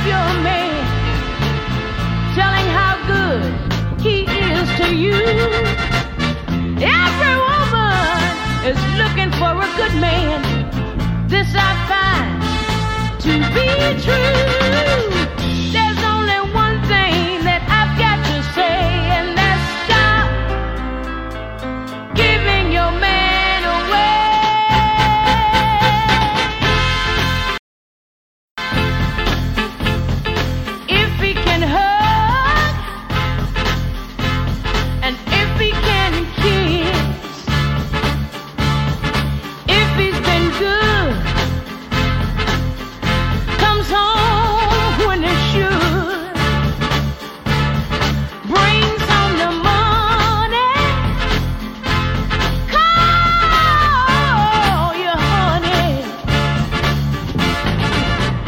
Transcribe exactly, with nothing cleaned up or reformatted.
your man, telling how good he is to you. Every woman is looking for a good man. This I find to be true.